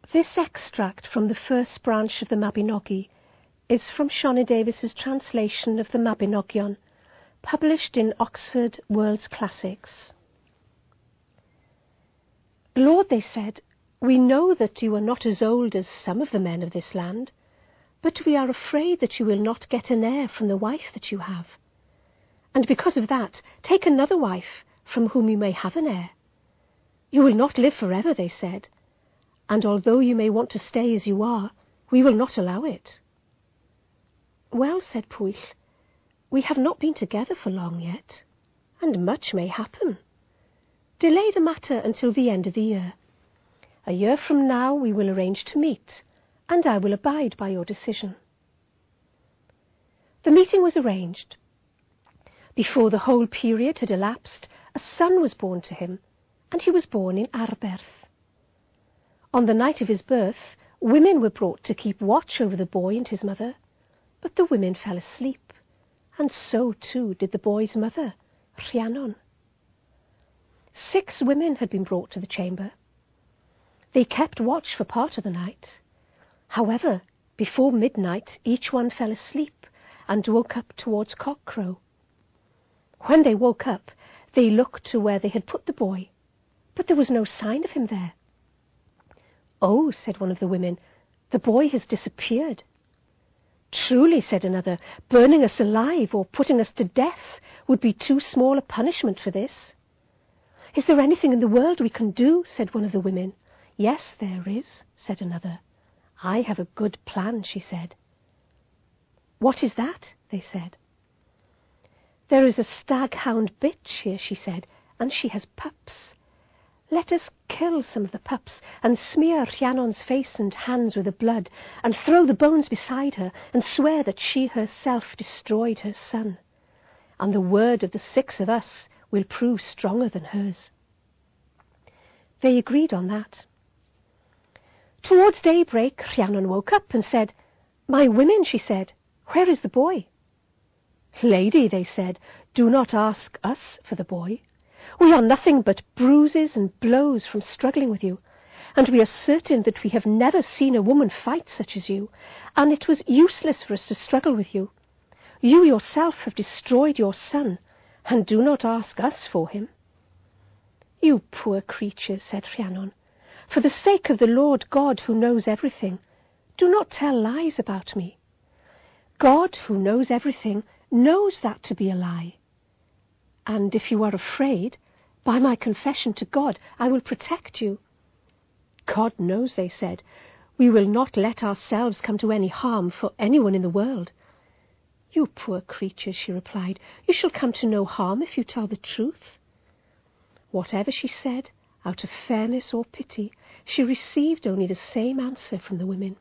This extract from the first branch of the Mabinogi is from Sioned Davies's translation of the Mabinogion, published in Oxford World's Classics. Lord, they said, we know that you are not as old as some of the men of this land, but we are afraid that you will not get an heir from the wife that you have. And because of that, take another wife from whom you may have an heir. You will not live forever, they said, and although you may want to stay as you are, we will not allow it. Well, said Pwyll, we have not been together for long yet, and much may happen. Delay the matter until the end of the year. A year from now we will arrange to meet, and I will abide by your decision. The meeting was arranged. Before the whole period had elapsed, a son was born to him, and he was born in Arberth. On the night of his birth, women were brought to keep watch over the boy and his mother, but the women fell asleep, and so too did the boy's mother, Rhiannon. 6 women had been brought to the chamber. They kept watch for part of the night. However, before midnight each one fell asleep and woke up towards cockcrow. When they woke up, they looked to where they had put the boy, but there was no sign of him there. Oh, said one of the women, the boy has disappeared. Truly, said another, burning us alive or putting us to death would be too small a punishment for this. Is there anything in the world we can do? Said one of the women. Yes, there is, said another. I have a good plan, she said. What is that? They said. There is a stag-hound bitch here, she said, and she has pups. Let us kill some of the pups and smear Rhiannon's face and hands with the blood and throw the bones beside her and swear that she herself destroyed her son. And the word of the 6 of us will prove stronger than hers. They agreed on that. Towards daybreak, Rhiannon woke up and said, My women, she said, where is the boy? Lady, they said, do not ask us for the boy. We are nothing but bruises and blows from struggling with you, and we are certain that we have never seen a woman fight such as you, and it was useless for us to struggle with you. You yourself have destroyed your son, and do not ask us for him. You poor creatures, said Rhiannon, for the sake of the Lord God who knows everything, do not tell lies about me. God who knows everything knows that to be a lie. And if you are afraid, by my confession to God, I will protect you. God knows, they said, we will not let ourselves come to any harm for anyone in the world. You poor creatures, she replied, you shall come to no harm if you tell the truth. Whatever she said, out of fairness or pity, she received only the same answer from the women.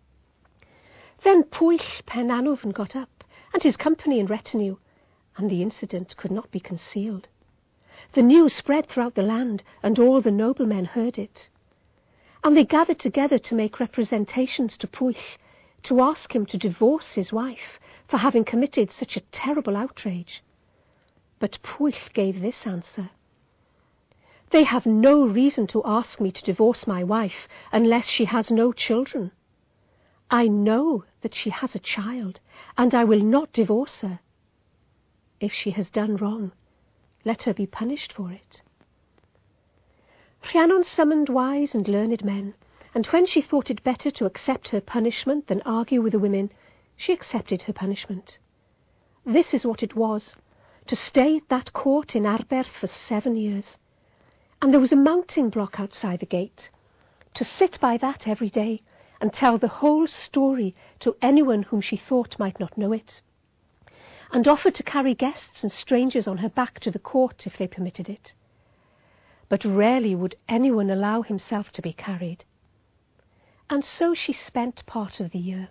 Then Pwyll Pen Anwfn got up, and his company and retinue, and the incident could not be concealed. The news spread throughout the land, and all the noblemen heard it. And they gathered together to make representations to Pwyll, to ask him to divorce his wife for having committed such a terrible outrage. But Pwyll gave this answer. They have no reason to ask me to divorce my wife unless she has no children. I know that she has a child, and I will not divorce her. If she has done wrong, let her be punished for it. Rhiannon summoned wise and learned men, and when she thought it better to accept her punishment than argue with the women, she accepted her punishment. This is what it was, to stay at that court in Arberth for 7 years. And there was a mounting block outside the gate, to sit by that every day and tell the whole story to anyone whom she thought might not know it, and offered to carry guests and strangers on her back to the court if they permitted it. But rarely would anyone allow himself to be carried. And so she spent part of the year.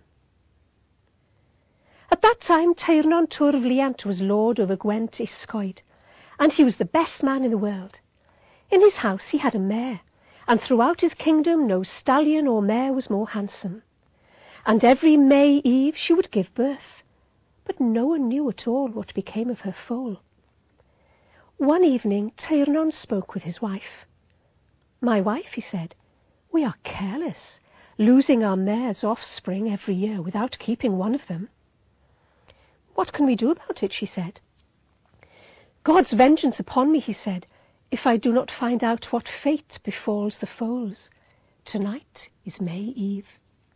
At that time, Teirnon Twrfliant was lord over Gwent Yscoed, and he was the best man in the world. In his house he had a mare, and throughout his kingdom no stallion or mare was more handsome. And every May Eve she would give birth, but no one knew at all what became of her foal. One evening Teirnon spoke with his wife. My wife, he said, we are careless, losing our mare's offspring every year without keeping one of them. What can we do about it, she said. God's vengeance upon me, he said, if I do not find out what fate befalls the foals. Tonight is May Eve.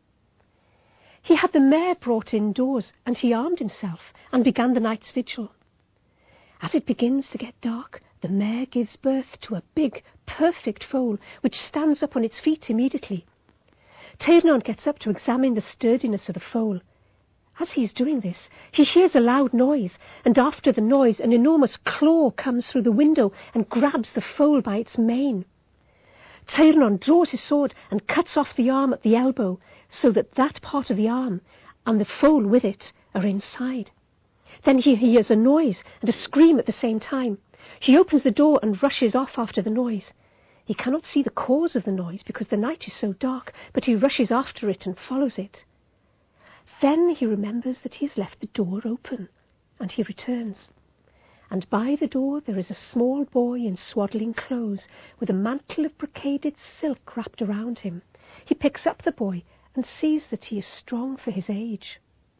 He had the mare brought indoors, and he armed himself and began the night's vigil. As it begins to get dark, the mare gives birth to a big, perfect foal, which stands up on its feet immediately. Teirnon gets up to examine the sturdiness of the foal. As he is doing this, he hears a loud noise, and after the noise, an enormous claw comes through the window and grabs the foal by its mane. Teirnon draws his sword and cuts off the arm at the elbow, so that that part of the arm and the foal with it are inside. Then he hears a noise and a scream at the same time. He opens the door and rushes off after the noise. He cannot see the cause of the noise because the night is so dark, but he rushes after it and follows it. Then he remembers that he has left the door open, and he returns. And by the door there is a small boy in swaddling clothes, with a mantle of brocaded silk wrapped around him. He picks up the boy and sees that he is strong for his age.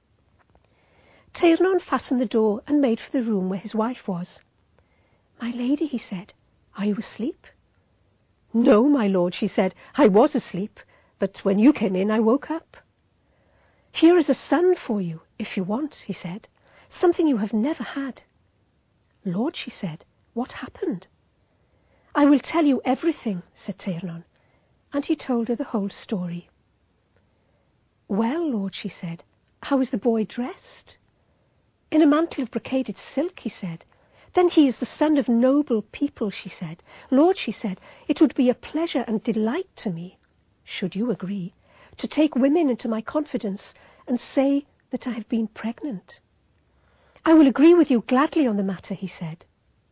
Teirnon fastened the door and made for the room where his wife was. "My lady," he said, "are you asleep?" "No, my lord," she said, "I was asleep, but when you came in I woke up." "Here is a son for you, if you want," he said, "something you have never had." "Lord," she said, "what happened?" "I will tell you everything," said Teirnon, and he told her the whole story. "Well, Lord," she said, "how is the boy dressed?" "In a mantle of brocaded silk," he said. "Then he is the son of noble people," she said. "Lord," she said, "it would be a pleasure and delight to me, should you agree, to take women into my confidence and say that I have been pregnant." "I will agree with you gladly on the matter," he said.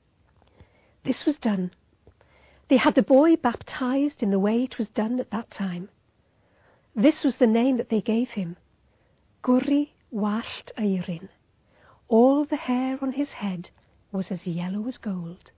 This was done. They had the boy baptized in the way it was done at that time. This was the name that they gave him, Gurri Wallt Eirin. All the hair on his head was as yellow as gold.